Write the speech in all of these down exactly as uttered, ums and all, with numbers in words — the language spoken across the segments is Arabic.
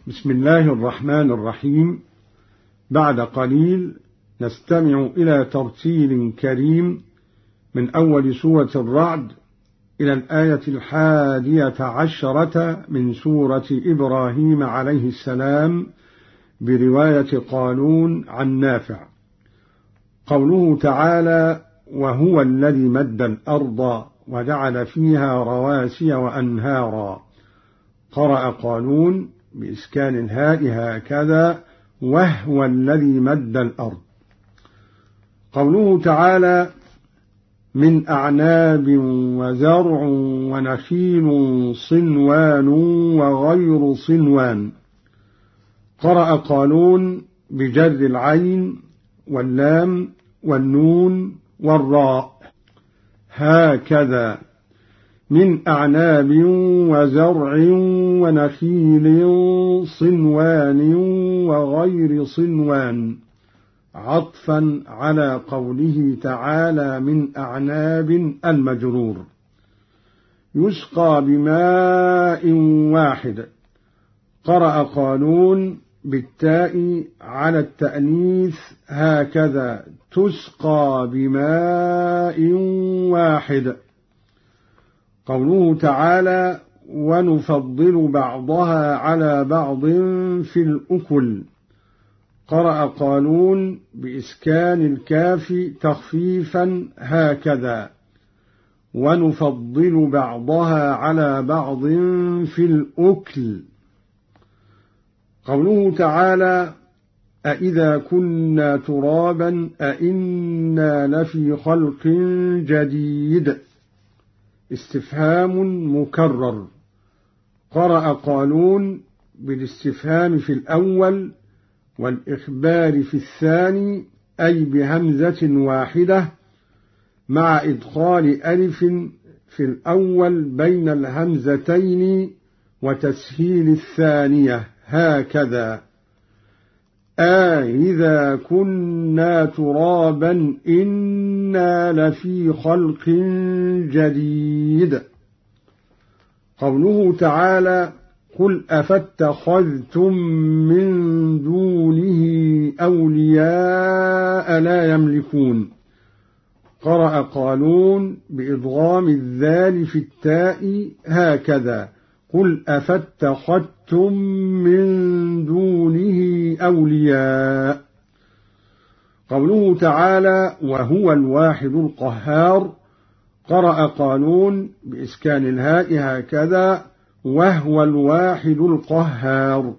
بسم الله الرحمن الرحيم. بعد قليل نستمع إلى ترتيل كريم من أول سورة الرعد إلى الآية الحادية عشرة من سورة إبراهيم عليه السلام برواية قالون عن نافع. قوله تعالى: وهو الذي مد الأرض وجعل فيها رواسي وأنهارا. قرأ قالون بإسكان الهاء هكذا: وهو الذي مد الأرض. قوله تعالى: من أعناب وزرع ونخيل صنوان وغير صنوان. قرأ قالون بجر العين واللام والنون والراء هكذا: من أعناب وزرع ونخيل صنوان وغير صنوان، عطفا على قوله تعالى: من أعناب المجرور. يسقى بماء واحد. قرأ قالون بالتاء على التأنيث هكذا: تسقى بماء واحد. قوله تعالى: ونفضل بعضها على بعض في الأكل. قرأ قالون بإسكان الكاف تخفيفا هكذا: ونفضل بعضها على بعض في الأكل. قوله تعالى: أإذا كنا ترابا أإنا لفي خلق جديد. استفهام مكرر. قرأ قالون بالاستفهام في الأول والإخبار في الثاني، أي بهمزة واحدة مع إدخال ألف في الأول بين الهمزتين وتسهيل الثانية هكذا: أإذا كنا ترابا إنا لفي خلق جديد. قوله تعالى: قل أفاتخذتم من دونه أولياء لا يملكون. قرأ قالون بإضغام الذال في التاء هكذا: قل أفاتخذتم من دونه أولياء. قوله تعالى: وهو الواحد القهار. قرأ قالون بإسكان الهاء هكذا: وهو الواحد القهار.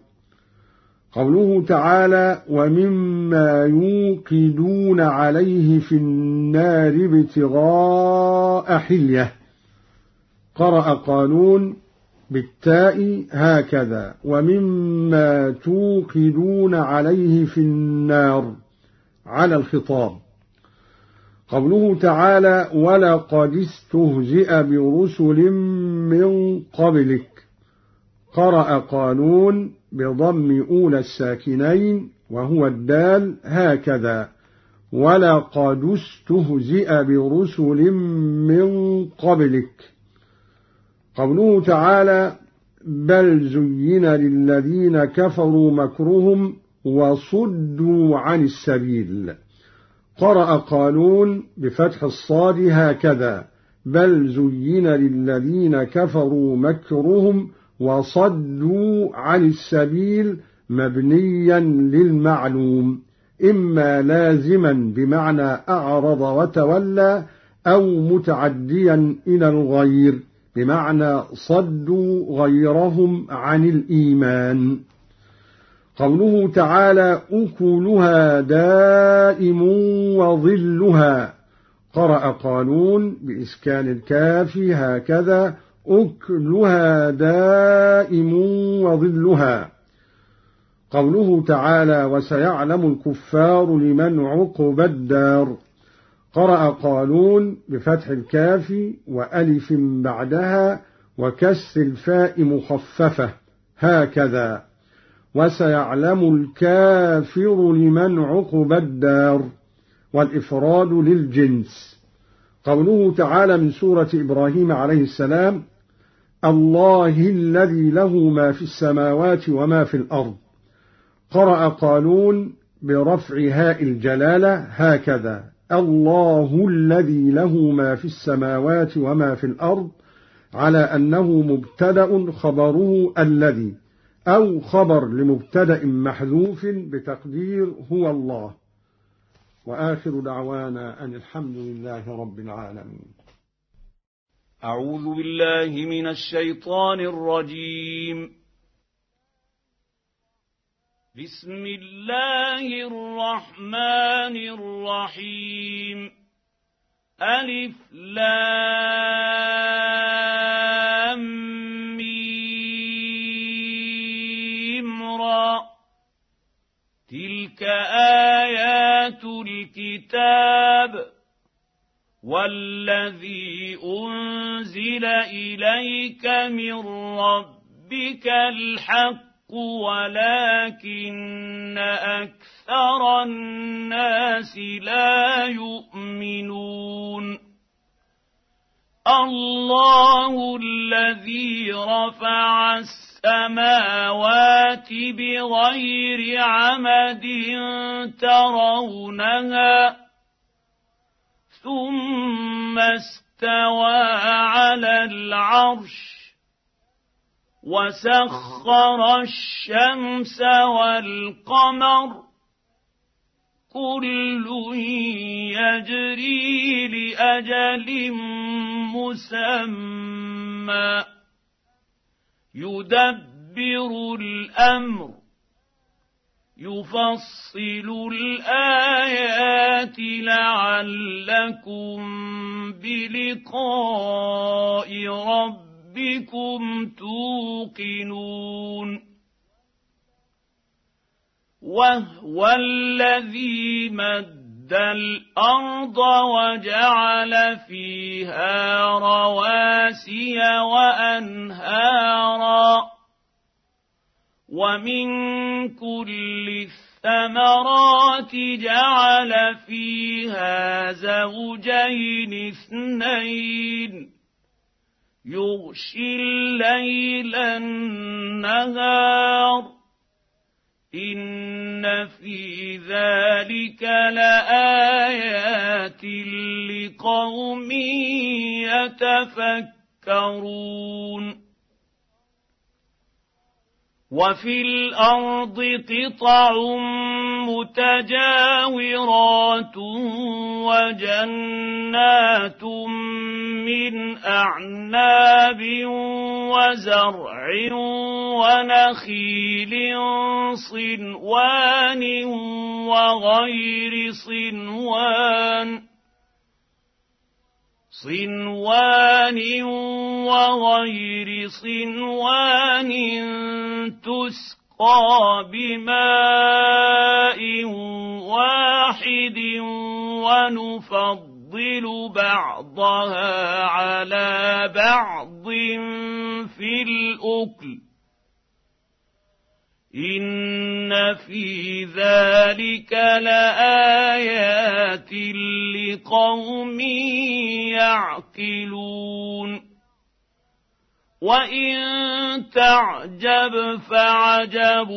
قوله تعالى: ومما يوقدون عليه في النار ابتغاء حلية. قرأ قالون بالتاء هكذا: ومما توقدون عليه في النار على الخطاب. قوله تعالى: ولقد استهزئ برسل من قبلك. قرأ قالون بضم أولى الساكنين وهو الدال هكذا: ولقد استهزئ برسل من قبلك. قوله تعالى: بل زين للذين كفروا مكرهم وصدوا عن السبيل. قرأ قالون بفتح الصاد هكذا: بل زين للذين كفروا مكرهم وصدوا عن السبيل، مبنيا للمعلوم، إما لازما بمعنى أعرض وتولى، أو متعديا إلى الغير بمعنى صدوا غيرهم عن الإيمان. قوله تعالى: أكلها دائم وظلها. قرأ قالون بإسكان الكاف هكذا: أكلها دائم وظلها. قوله تعالى: وسيعلم الكفار لمن عقبى الدار. قرأ قالون بفتح الكاف وألف بعدها وكسر الفاء مخففة هكذا: وسيعلم الكافر لمن عقبى الدار، والإفراد للجنس. قوله تعالى من سورة إبراهيم عليه السلام: الله الذي له ما في السماوات وما في الأرض. قرأ قالون برفع هاء الجلالة هكذا: الله الذي له ما في السماوات وما في الأرض، على أنه مبتدأ خبره الذي، أو خبر لمبتدأ محذوف بتقدير هو الله. وآخر دعوانا أن الحمد لله رب العالمين. أعوذ بالله من الشيطان الرجيم. بسم الله الرحمن الرحيم. ألف لام ميم را. تلك آيات الكتاب والذي أنزل إليك من ربك الحق ولكن أكثر الناس لا يؤمنون. الله الذي رفع السماوات بغير عمد ترونها ثم استوى على العرش وسخر الشمس والقمر كل يجري لأجل مسمى يدبر الأمر يفصل الآيات لعلكم بلقاء ربكم توقنون. وهو الذي مد الأرض وجعل فيها رواسي وأنهارا ومن كل الثمرات جعل فيها زوجين اثنين يغشي الليل النهار إن في ذلك لآيات لقوم يتفكرون. وفي الأرض قطع متجاورات وجنات من أعناب وزرع ونخيل صنوان وغير صنوان صنوان وغير صنوان تسقى بماء واحد ونفضل بعضها على بعض في الأكل إن في ذلك لآيات لقوم يعقلون. وإن تعجب فعجب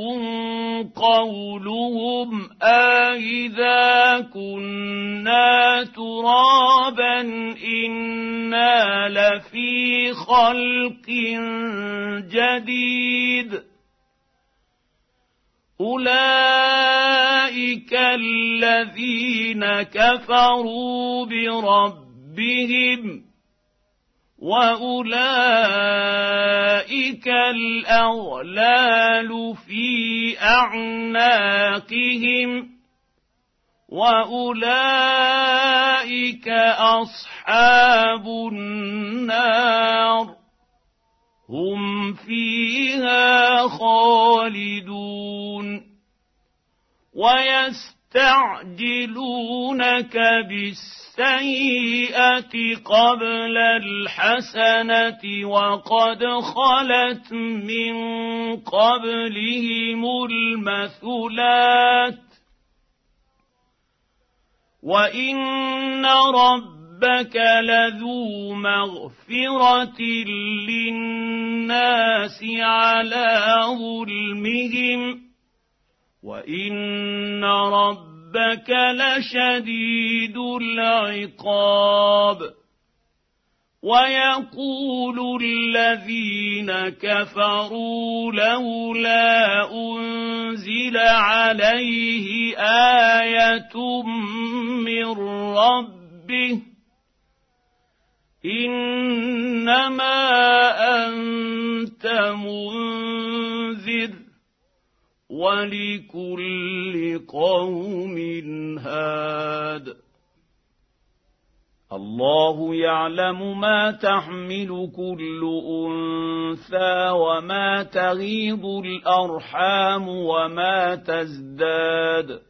قولهم أإذا كنا ترابا إنا لفي خلق جديد أولئك الذين كفروا بربهم وأولئك الأغلال في أعناقهم وأولئك أصحاب النار هم فيها خالدون. ويستعجلونك بالسيئة قبل الحسنة وقد خلت من قبلهم المثلات وإن ربك ربك لذو مغفرة للناس على ظلمهم وإن ربك لشديد العقاب ويقول الذين كفروا لولا أنزل عليه آية من ربه إنما أنت منذر ولكل قوم هاد الله يعلم ما تحمل كل أنثى وما تغيض الأرحام وما تزداد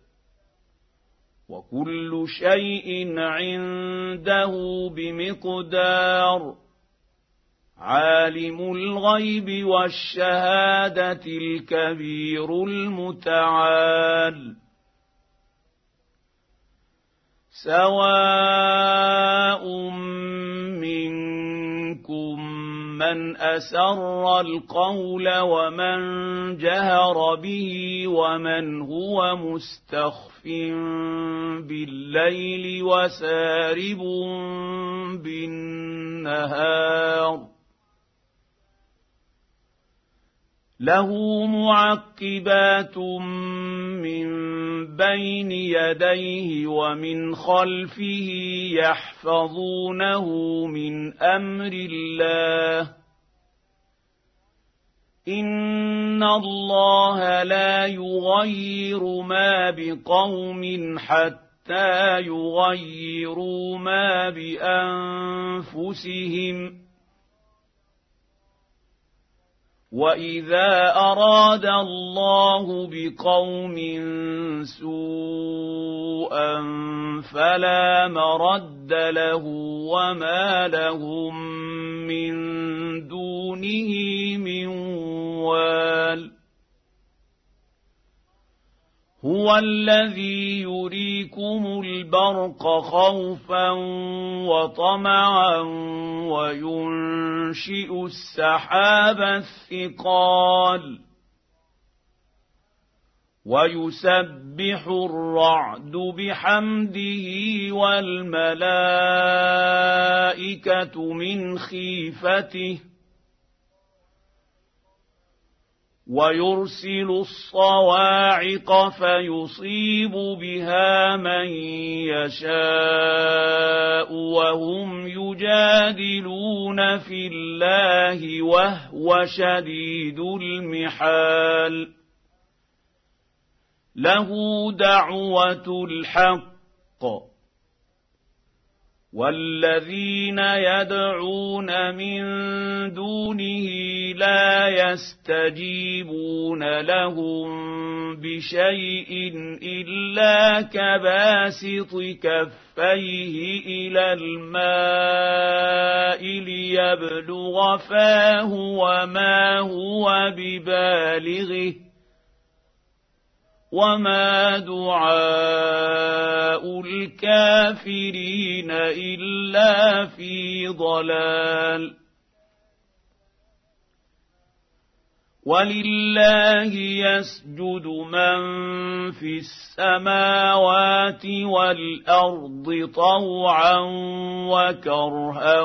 وكل شيء عنده بمقدار عالم الغيب والشهادة الكبير المتعال سواء منكم من أسر القول ومن جهر به ومن هو مستخف بالليل وسارب بالنهار له معقبات من بين يديه ومن خلفه يحفظونه من أمر الله إن الله لا يغير ما بقوم حتى يغيروا ما بأنفسهم وإذا أراد الله بقوم سوءا فلا مرد له وما لهم من دونه من وال هو الذي يريكم البرق خوفا وطمعا وينشئ السحاب الثقال ويسبح الرعد بحمده والملائكة من خيفته ويرسل الصواعق فيصيب بها من يشاء وهم يجادلون في الله وهو شديد المحال له دعوة الحق والذين يدعون من دونه لا يستجيبون لهم بشيء إلا كباسط كفيه إلى الماء ليبلغ فاه وما هو ببالغه وما دعاء الكافرين إلا في ضلال ولله يسجد من في السماوات والأرض طوعا وكرها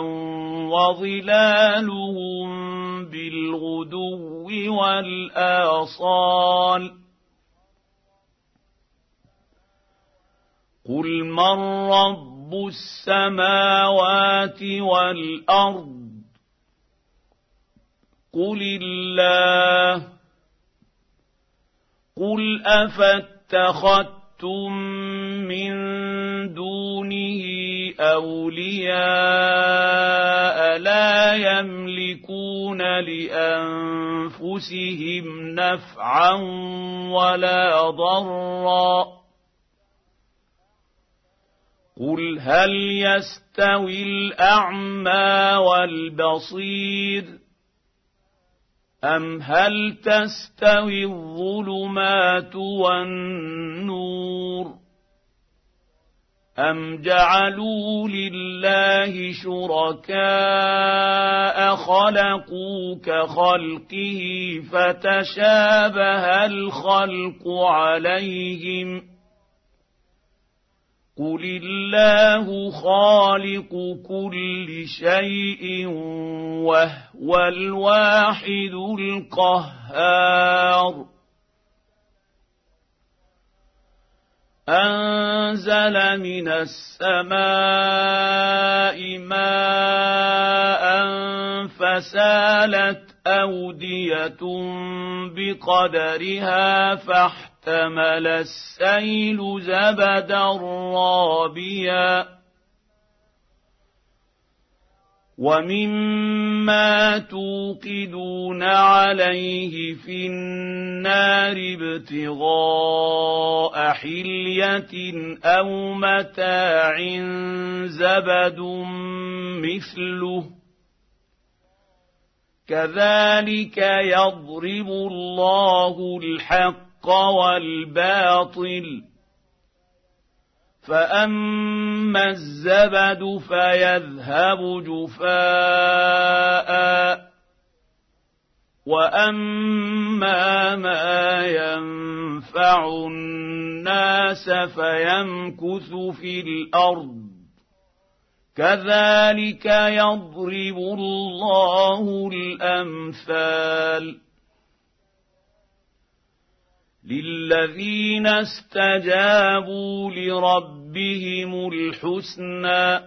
وظلالهم بالغدو والآصال قل من رب السماوات والأرض قل الله قل أفاتخذتم من دونه أولياء لا يملكون لأنفسهم نفعا ولا ضرا قل هل يستوي الأعمى والبصير أم هل تستوي الظلمات والنور أَمْ جَعَلُوا لِلَّهِ شُرَكَاءَ خَلَقُوا كَخَلْقِهِ فَتَشَابَهَ الْخَلْقُ عَلَيْهِمْ ۚ قُلِ اللَّهُ خَالِقُ كُلِّ شَيْءٍ وَهُوَ الْوَاحِدُ الْقَهَّارُ. أَنزَلَ مِنَ السَّمَاءِ مَاءً فَسَالَتْ أَوْدِيَةٌ بِقَدَرِهَا فَاحْتَمَلَ السَّيْلُ زَبَدًا رَّابِيًا وَمِمَّا تُوقِدُونَ عَلَيْهِ فِي النَّارِ ابْتِغَاءَ حِلْيَةٍ أَوْ مَتَاعٍ زَبَدٌ مِّثْلُهُ ۚ كَذَٰلِكَ يَضْرِبُ اللَّهُ الْحَقَّ وَالْبَاطِلَ ۚ فَأَمَّا الزَّبَدُ فَيَذْهَبُ جُفَاءً وَأَمَّا مَا يَنفَعُ النَّاسَ فَيَمْكُثُ فِي الْأَرْضِ ۚ كَذَٰلِكَ يَضْرِبُ اللَّهُ الْأَمْثَالَ لِلَّذِينَ اسْتَجَابُوا لِرَبِّهِمُ الْحُسْنَىٰ ۚ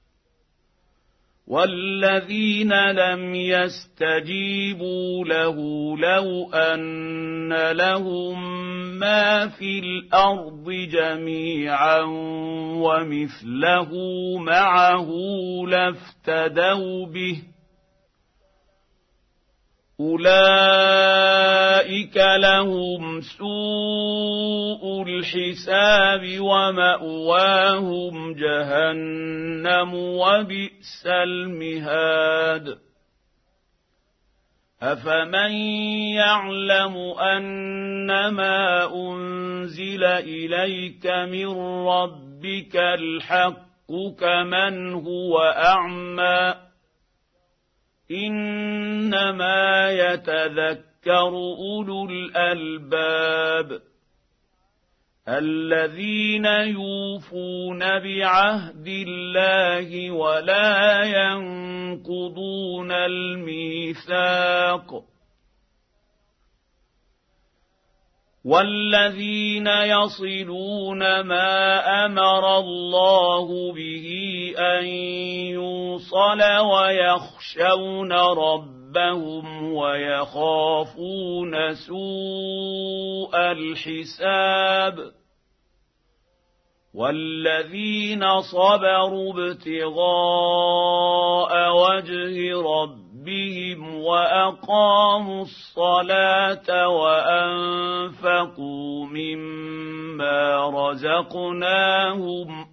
وَالَّذِينَ لَمْ يَسْتَجِيبُوا لَهُ لَوْ أَنَّ لَهُم مَّا فِي الْأَرْضِ جَمِيعًا وَمِثْلَهُ مَعَهُ لَافْتَدَوْا بِهِ ۚ أُولَٰئِكَ لَهُمْ سُوءُ الْحِسَابِ وَمَأْوَاهُمْ جَهَنَّمُ وَبِئْسَ الْمِهَادُ. أَفَمَن يَعْلَمُ أَنَّمَا أُنزِلَ إِلَيْكَ مِن رَّبِّكَ الْحَقُّ كَمَنْ هُوَ أَعْمَىٰ ۚ إِنَّمَا يَتَذَكَّرُ أُولُو الْأَلْبَابِ الَّذِينَ يُوفُونَ بِعَهْدِ اللَّهِ وَلَا يَنقُضُونَ الْمِيثَاقَ وَالَّذِينَ يَصِلُونَ مَا أَمَرَ اللَّهُ بِهِ أَن يُوصَلَ وَيَخْشَوْنَ رَبَّهُمْ وَيَخَافُونَ سُوءَ الْحِسَابِ وَالَّذِينَ صَبَرُوا ابْتِغَاءَ وَجْهِ رَبِّهِمْ وَأَقَامُوا الصَّلَاةَ وَأَنفَقُوا مِمَّا رَزَقْنَاهُمْ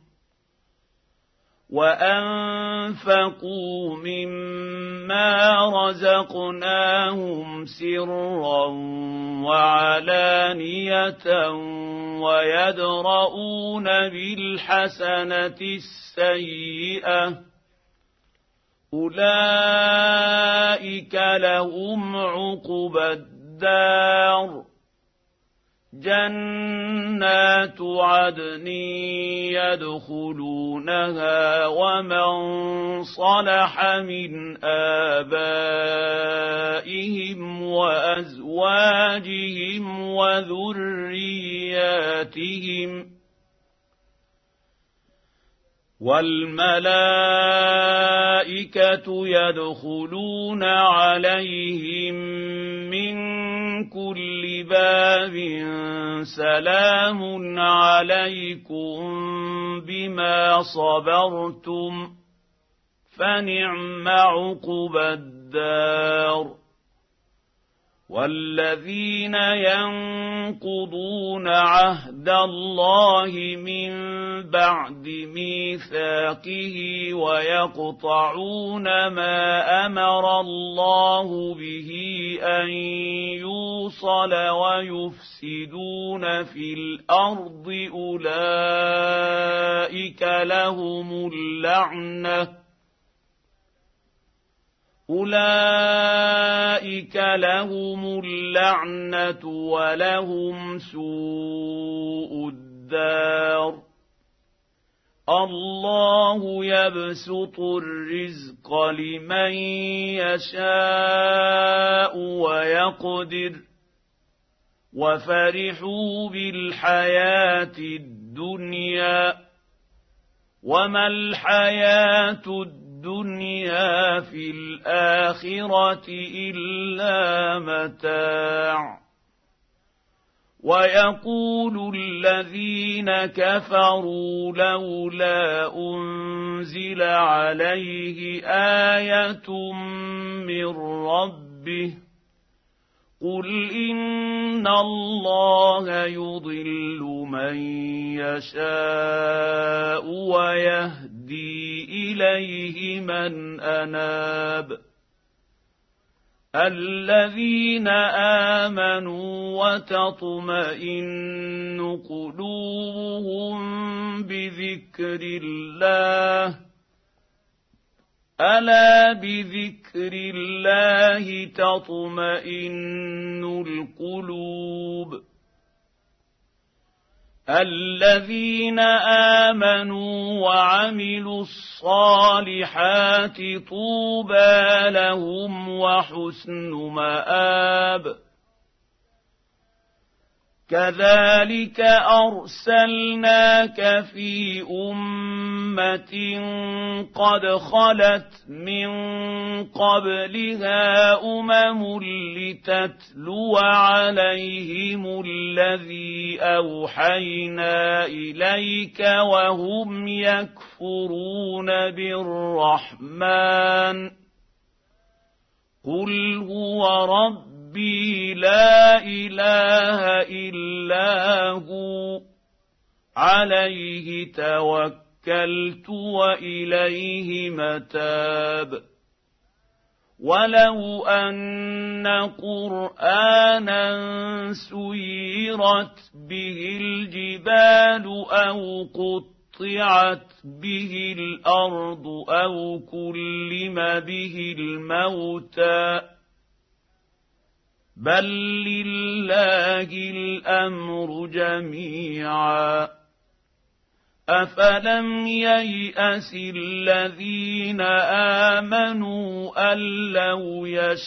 وَأَنفَقُوا مِمَّا رَزَقْنَاهُمْ سِرًّا وَعَلَانِيَةً وَيَدْرَءُونَ بِالْحَسَنَةِ السَّيِّئَةَ أُولَٰئِكَ لَهُمْ عُقْبَى الدَّارِ جَنَّاتُ عَدْنٍ يَدْخُلُونَهَا وَمَن صَلَحَ مِنْ آبَائِهِمْ وَأَزْوَاجِهِمْ وَذُرِّيَّاتِهِمْ ۖ وَالْمَلَائِكَةُ يَدْخُلُونَ عَلَيْهِم مِّن كُلِّ بَابٍ سَلَامٌ عَلَيْكُم بِمَا صَبَرْتُمْ فَنِعْمَ عُقْبَى الدَّارِ والذين ينقضون عهد الله من بعد ميثاقه ويقطعون ما أمر الله به أن يوصل ويفسدون في الأرض أولئك لهم اللعنة أولئك لهم اللعنة ولهم سوء الدار الله يبسط الرزق لمن يشاء ويقدر وفرحوا بالحياة الدنيا وما الحياة الدنيا الدنيا في الآخرة إلا متاع ويقول الذين كفروا لولا أنزل عليه آية من ربه قل إن الله يضل من يشاء ويهدي إليه من أناب الذين آمنوا وتطمئن قلوبهم بذكر الله ألا بذكر الله تطمئن القلوب الذين آمنوا وعملوا الصالحات طوبى لهم وحسن مآب كذلك أرسلناك في أمة قد خلت من قبلها أمم لتتلو عليهم الذي أوحينا إليك وهم يكفرون بالرحمن قل هو رب ربي لا إله إلا هو عليه توكلت وإليه متاب ولو أن قرآنا سيرت به الجبال أو قطعت به الأرض أو كلم به الموتى بل لله الأمر جميعا أفلم ييأس الذين آمنوا أن لو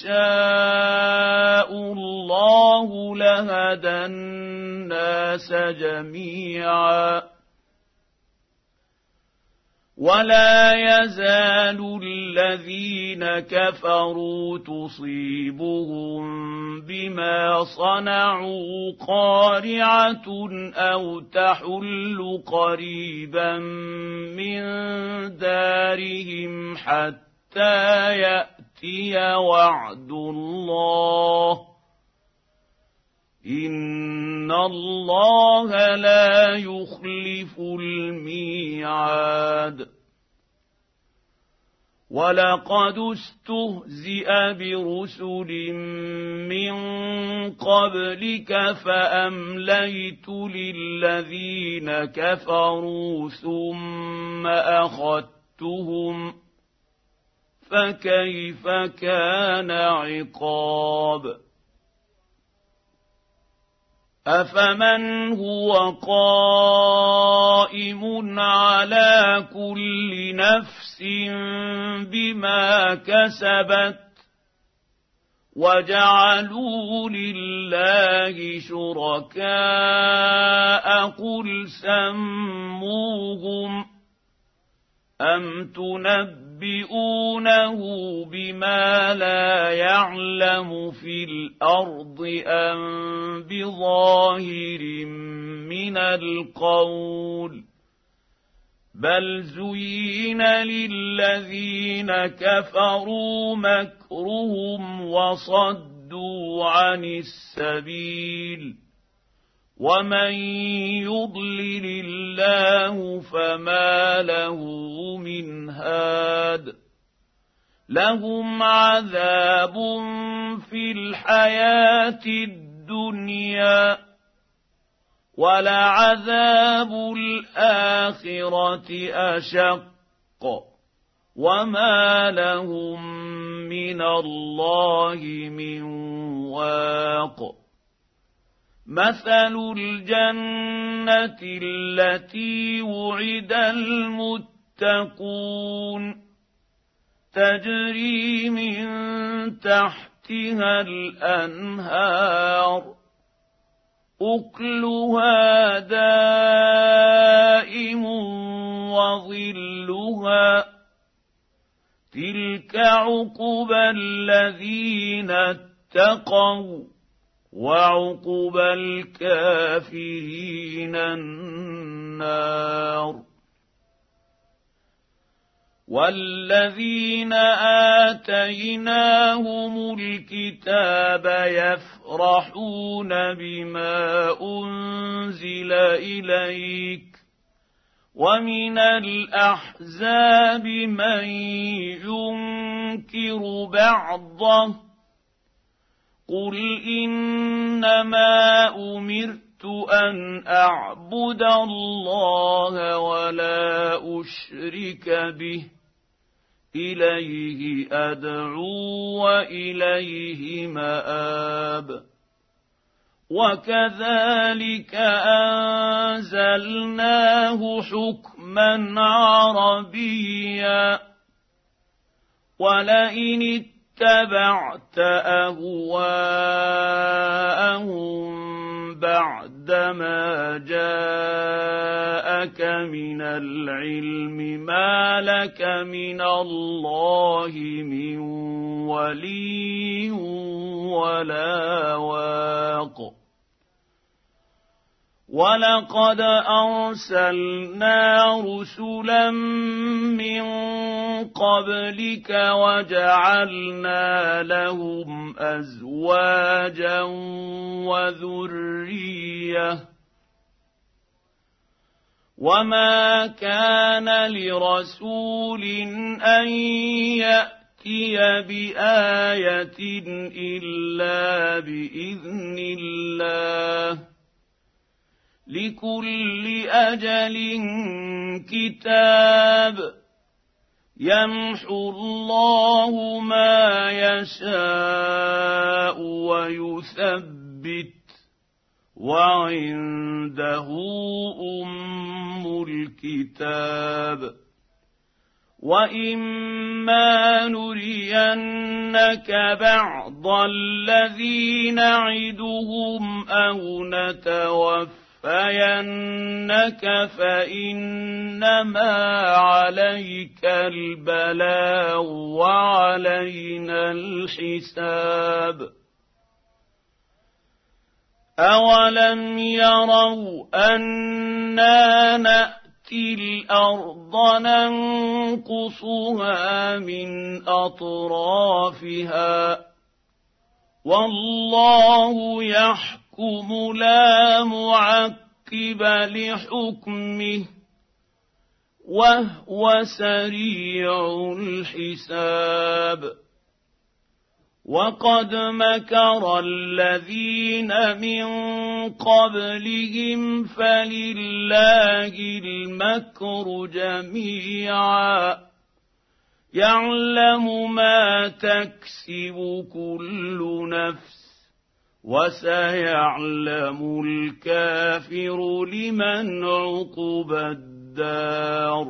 يشاء الله لهدى الناس جميعا ولا يزال الذين كفروا تصيبهم بما صنعوا قارعة أو تحل قريبا من دارهم حتى يأتي وعد الله إن الله لا يخلف الميعاد ولقد استهزئ برسل من قبلك فأمليت للذين كفروا ثم أخذتهم فكيف كان عقاب أفمن هو قائم على كل نفس بما كسبت وجعلوا لله شركاء قل سموهم أم تنبئونه بما لا يعلم في الأرض أم بظاهر من القول بل زين للذين كفروا مكرهم وصدوا وصدوا عن السبيل ومن يضلل الله فما له من هاد لهم عذاب في الحياة الدنيا ولعذاب الآخرة أشق وما لهم من الله من واق مثل الجنة التي وعد المتقون تجري من تحتها الأنهار أكلها دائم وظلها تلك عقبى الذين اتقوا وعقبى الكافرين النار والذين آتيناهم الكتاب يفرحون بما أنزل إليك ومن الأحزاب من ينكر بعضه قل إنما أمرت أن أعبد الله ولا أشرك به إليه أدعو وإليه مآب وكذلك أنزلناه حكما عربيا ولئن اتبعت أهواءهم بعدما جاءك من العلم ما لك من الله من ولي ولا واق ولقد أرسلنا رسلا من قبلك وجعلنا لهم أزواجا وذرية وما كان لرسول أن يأتي بآية إلا بإذن الله لكل أجل كتاب يمحو الله ما يشاء ويثبت وعنده أم الكتاب وإما نرينك بعض الذي نعدهم أو نتوفى فينك فإنما عليك البلاغ وعلينا الحساب أولم يروا أنا نأتي الأرض ننقصها من أطرافها والله يحكم يحكم لا معقب لحكمه وهو سريع الحساب وقد مكر الذين من قبلهم فلله المكر جميعا يعلم ما تكسب كل نفس وسيعلم الكافر لمن عقبى الدار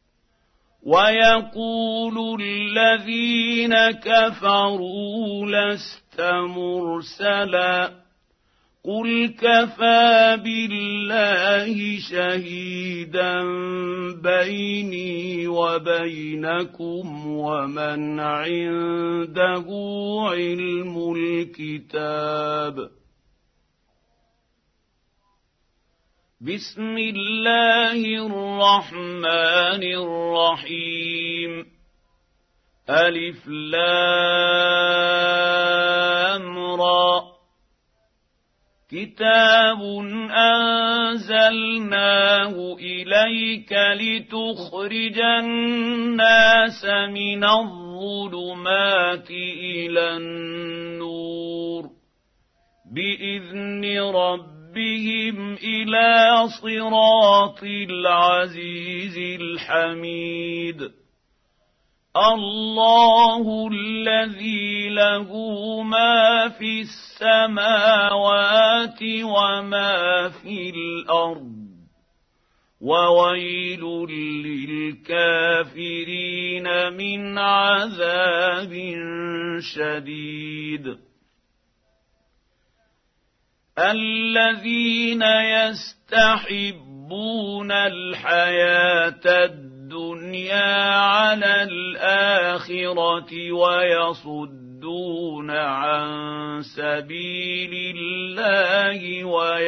ويقول الذين كفروا لست مرسلا قل كفى بالله شهيدا بيني وبينكم ومن عنده علم الكتاب بسم الله الرحمن الرحيم ألف لام أمرا كتاب أنزلناه إليك لتخرج الناس من الظلمات إلى النور بإذن ربهم إلى صراط العزيز الحميد الله الذي له ما في السماوات وما في الأرض وويل للكافرين من عذاب شديد الذين يستحبون الحياة الدنيا على الآخرة ويصدون عن سبيل الله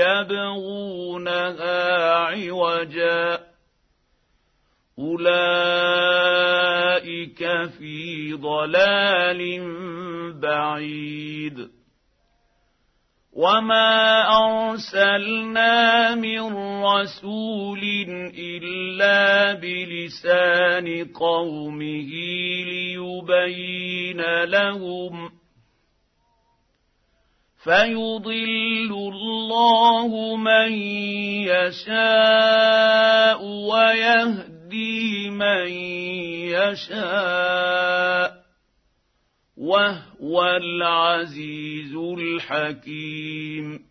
ويبغونها عوجا أولئك في ضلال بعيد وما أرسلنا من رسول إلا بلسان قومه ليبين لهم فيضل الله من يشاء ويهدي من يشاء وهو العزيز الحكيم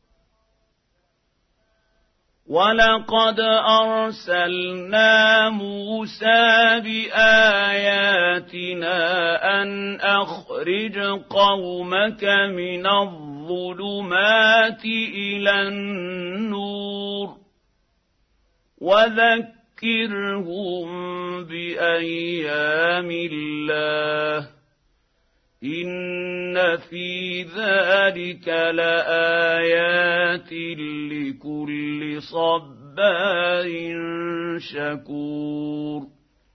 ولقد أرسلنا موسى بآياتنا أن أخرج قومك من الظلمات إلى النور وذكرهم بأيام الله إن في ذلك لآيات لكل صبار شكور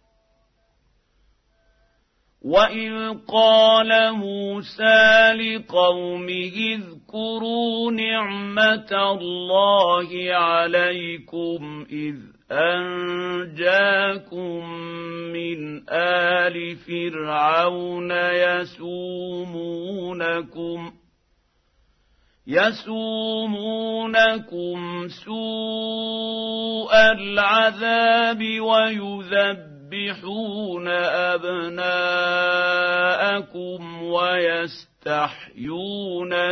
وإذ قال موسى لقومه اذكروا نعمة الله عليكم إذ أنجاكم من آل فرعون يسومونكم يسومونكم سوء العذاب ويذبحون أبناءكم ويستحيون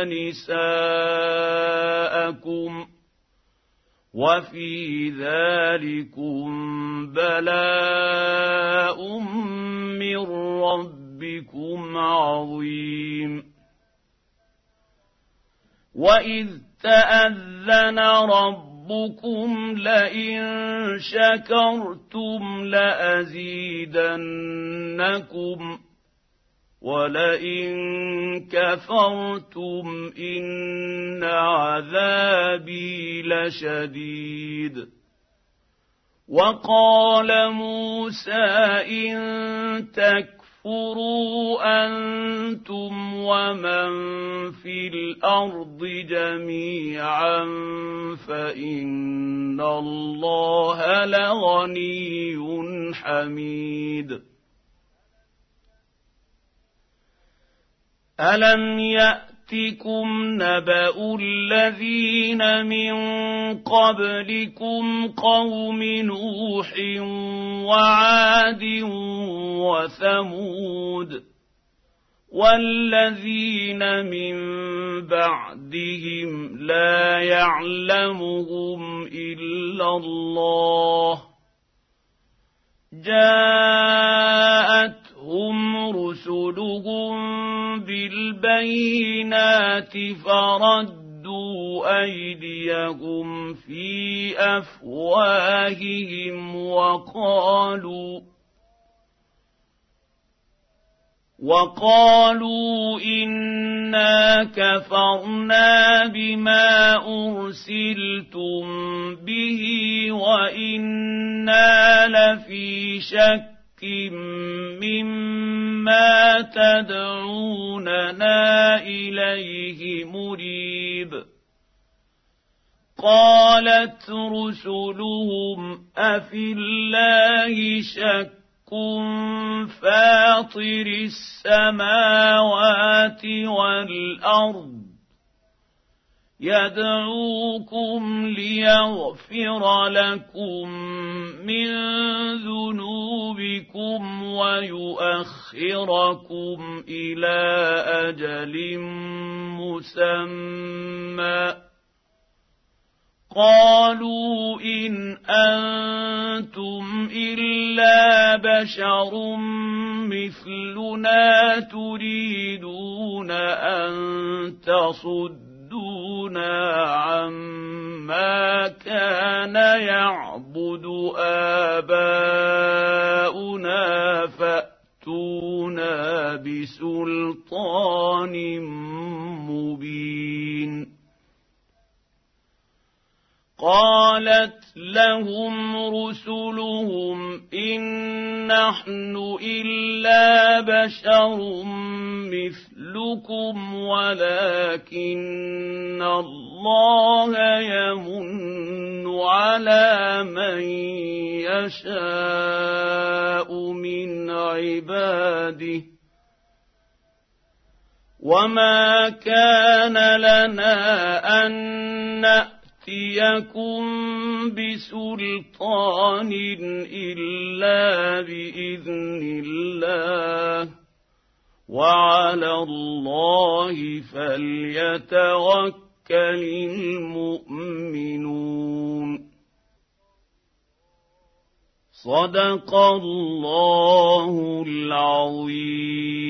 نساءكم وفي ذلكم بلاء من ربكم عظيم وإذ تأذن ربكم لئن شكرتم لأزيدنكم ولئن كفرتم إن عذابي لشديد وقال موسى إن تكفروا أنتم ومن في الأرض جميعا فإن الله لغني حميد ألم يأتكم نبأ الذين من قبلكم قوم نوح وعاد وثمود والذين من بعدهم لا يعلمهم إلا الله جاءتهم رسلهم بالبينات فردوا أيديهم في أفواههم وقالوا وقالوا إنا كفرنا بما أرسلتم به وإنا لفي شك مما ما تدعوننا إليه مريب قالت رسلهم أفي الله شك فاطر السماوات والأرض يدعوكم ليغفر لكم من ذنوبكم ويؤخركم إلى أجل مسمى قالوا إن أنتم إلا بشر مثلنا تريدون أن تصدونا عما كان يعبد آباؤنا فأتونا بسلطان مبين قالت لهم رسلهم إن نحن إلا بشر مثلكم ولكن الله يمن على من يشاء من عباده وما كان لنا أن نأتي يَأْتِيَكُم بِسُلْطَانٍ إِلَّا بِإِذْنِ اللَّهِ وَعَلَى اللَّهِ فَلْيَتَوَكَّلِ الْمُؤْمِنُونَ صدق الله العظيم.